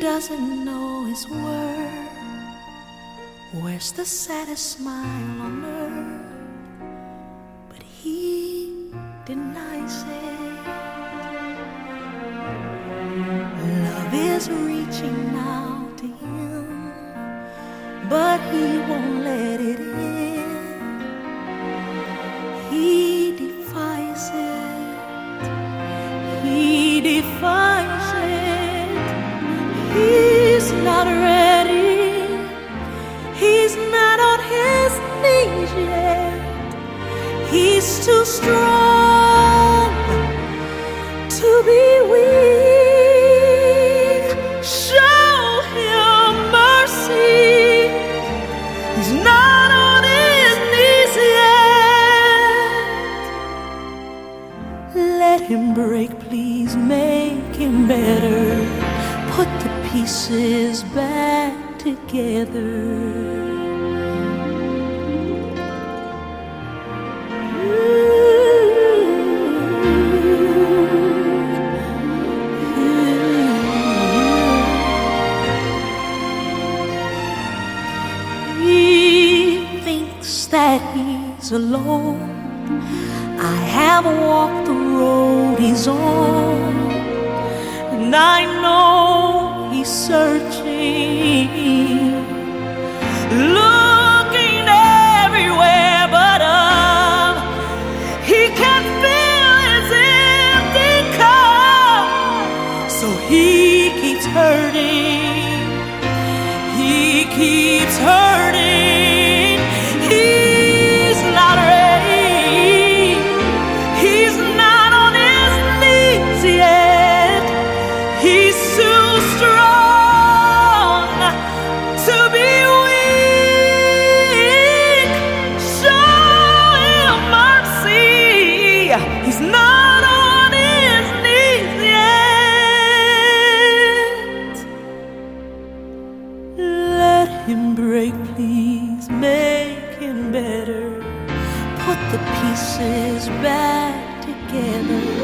doesn't know his worth. Where's the saddest smile on earth? But he denies it. Love is reaching out to him, but he won't let it in. He defies it. He defies it. He's not ready. He's not on his knees yet. He's too strong to be weak. Show him mercy. He's not on his knees yet. Let him break, please make him better. Put the pieces back together. He thinks that he's alone. I have walked the road he's on, and I know he's searching, looking everywhere, but he can't fill his empty cup, so he keeps hurting. He keeps hurting. He's not ready. He's not on his knees yet. He's too strong to be weak. Show him mercy. He's not on his knees yet. Let him break, please make him better. Put the pieces back together.